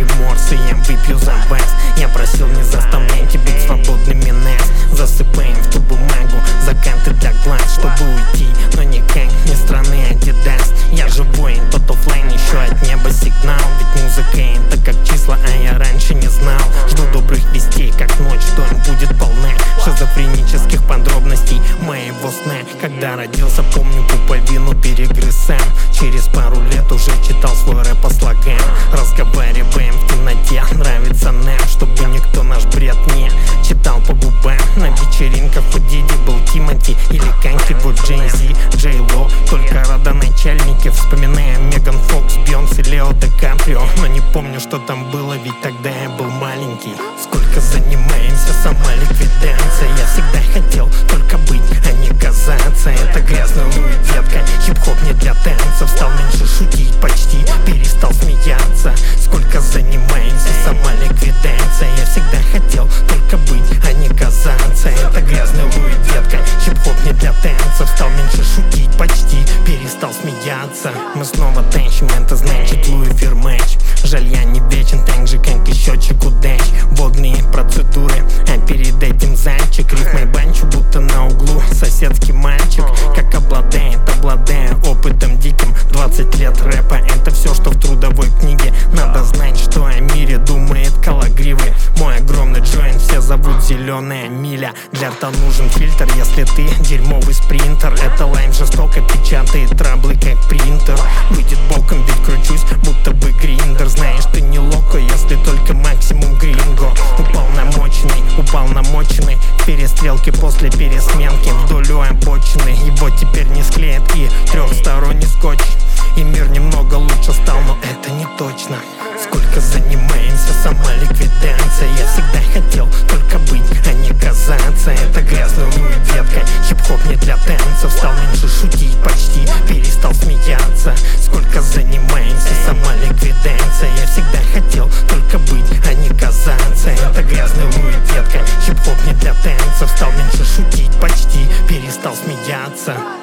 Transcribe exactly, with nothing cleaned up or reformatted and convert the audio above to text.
реморс, и я выпью за вас. Я просил, не заставляйте быть свободными нас. Засыпаем в ту бумагу закаты для глаз, чтобы уйти, но никак не страны Адидас. Я же воин, тот оффлайн, еще от неба сигнал. Ведь музыка это как числа, а я раньше не знал. Жду добрых вестей, как ночь, что будет полна шизофренических подробностей моего сна. Когда родился, помню, пуповину перегрыз сам. Через пару лет уже читал свой рэп по слогам. Разговариваем в темноте, нравится нам, чтобы никто наш бред не читал по губам. На вечеринках у Диди был Тимати или как-нибудь Джей Зи, Джей Ло. Только родоначальники, вспоминаем Меган Фокс, Бейонсе, Лео Ди Каприо. Но не помню, что там было, ведь тогда я был маленький. Сколько занимаемся самоликвидацией. Я всегда хотел только быть, а не казаться. Это грязно, уй, детка. Хип-хоп не для танцев. Стал меньше шутить, почти перестал смеяться. Сколько занимаемся самоликвидацией. Я всегда хотел только быть, а не казаться. Это грязно, уй, детка. Хип-хоп не для танцев. Стал меньше шутить, почти перестал смеяться. Мы снова тащим, это значит лу эфир матч. Жаль, я не вечен, так же как и счетчик удач. Водные процедуры, а перед этим зайчик. Рифмой банчу, будто на углу соседский мальчик. Как обладает, обладая опытом диким. Двадцать лет рэпа, это все, что в трудовой книге. Надо знать, что о мире думает кологривый. Мой огромный джойнт все зовут зеленая миля. Для рта нужен фильтр, если ты дерьмовый спринтер. Это лайм жестоко печатает траблы как принтер. Выйдет боком, ведь кручусь, будто бы гриндер. Знаешь, ты не локо, если только максимум гринго. Упал намоченный, упал намоченный в перестрелке после пересменки вдоль у обочины. Его теперь не склеят и трехсторонний скотч. И мир немного лучше стал, но это не точно. Сколько занимаемся самоликвидацией. Я всегда хотел только быть, а не казаться. Это грязно, уй, детка. Хип-хоп не для танцев. Стал меньше шутить, почти перестал смеяться. Сколько занимаемся самоликвидацией. Я всегда хотел только быть, а не казаться. Это грязно, уй, детка. Хип-хоп не для танцев. Стал меньше шутить, почти перестал смеяться.